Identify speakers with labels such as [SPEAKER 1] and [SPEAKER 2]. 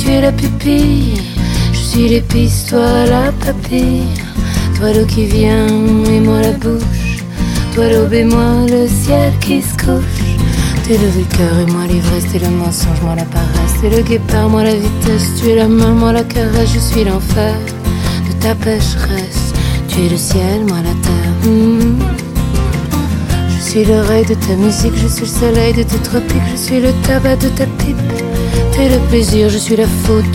[SPEAKER 1] tu es la pupille. Je suis l'épice, toi la papille. Toi l'eau qui vient et moi la bouche. Toi l'aube et moi le ciel qui se couche. T'es le cœur et moi l'ivresse. T'es le mensonge, moi la paresse. T'es le guépard, moi la vitesse. Tu es la main, moi la caresse. Je suis l'enfer de ta pécheresse. Tu es le ciel, moi la terre. Je suis l'oreille de ta musique. Je suis le soleil de tes tropiques. Je suis le tabac de ta pipe. T'es le plaisir, je suis la faute.